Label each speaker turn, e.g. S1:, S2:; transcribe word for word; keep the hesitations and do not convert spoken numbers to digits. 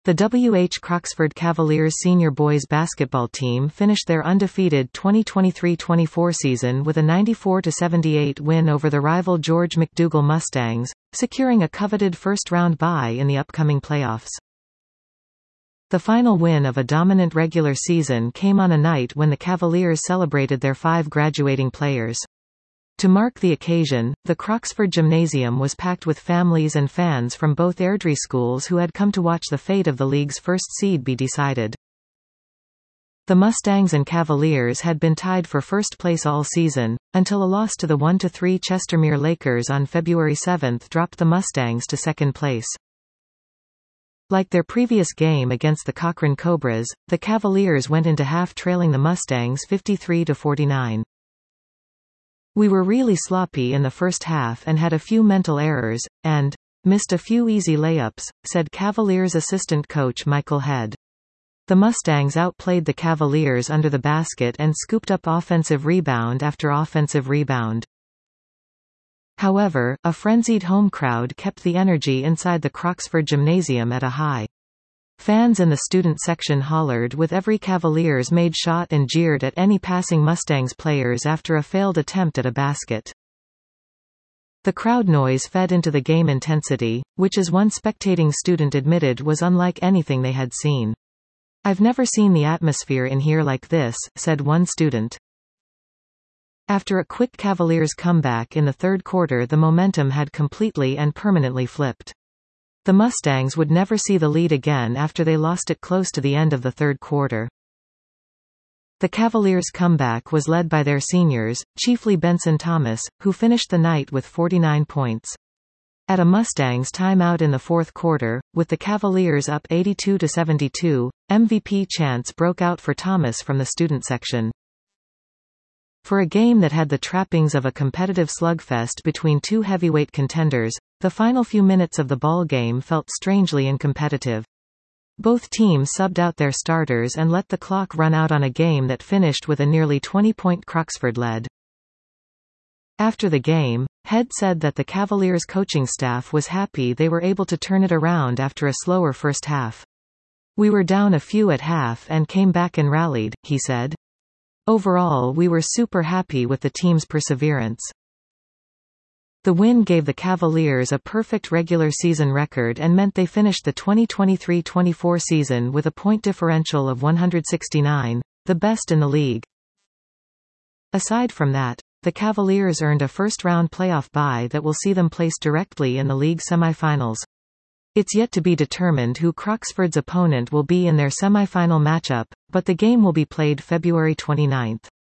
S1: The W H Croxford Cavaliers senior boys basketball team finished their undefeated twenty twenty-three twenty-four season with a ninety-four to seventy-eight win over the rival George McDougal Mustangs, securing a coveted first-round bye in the upcoming playoffs. The final win of a dominant regular season came on a night when the Cavaliers celebrated their five graduating players. To mark the occasion, the Croxford Gymnasium was packed with families and fans from both Airdrie schools who had come to watch the fate of the league's first seed be decided. The Mustangs and Cavaliers had been tied for first place all season, until a loss to the one to three Chestermere Lakers on February seventh dropped the Mustangs to second place. Like their previous game against the Cochrane Cobras, the Cavaliers went into half trailing the Mustangs fifty-three to forty-nine. "We were really sloppy in the first half and had a few mental errors, and missed a few easy layups," said Cavaliers assistant coach Michael Head. The Mustangs outplayed the Cavaliers under the basket and scooped up offensive rebound after offensive rebound. However, a frenzied home crowd kept the energy inside the Croxford Gymnasium at a high. Fans in the student section hollered with every Cavaliers made shot and jeered at any passing Mustangs players after a failed attempt at a basket. The crowd noise fed into the game intensity, which as one spectating student admitted was unlike anything they had seen. "I've never seen the atmosphere in here like this," said one student. After a quick Cavaliers comeback in the third quarter, the momentum had completely and permanently flipped. The Mustangs would never see the lead again after they lost it close to the end of the third quarter. The Cavaliers' comeback was led by their seniors, chiefly Benson Thomas, who finished the night with forty-nine points. At a Mustangs timeout in the fourth quarter, with the Cavaliers up eighty-two to seventy-two, M V P chants broke out for Thomas from the student section. For a game that had the trappings of a competitive slugfest between two heavyweight contenders, the final few minutes of the ball game felt strangely uncompetitive. Both teams subbed out their starters and let the clock run out on a game that finished with a nearly twenty-point Croxford lead. After the game, Head said that the Cavaliers coaching staff was happy they were able to turn it around after a slower first half. "We were down a few at half and came back and rallied," he said. "Overall, we were super happy with the team's perseverance." The win gave the Cavaliers a perfect regular season record and meant they finished the twenty twenty-three twenty-four season with a point differential of one hundred sixty-nine, the best in the league. Aside from that, the Cavaliers earned a first-round playoff bye that will see them placed directly in the league semifinals. It's yet to be determined who Croxford's opponent will be in their semifinal matchup, but the game will be played February twenty-ninth.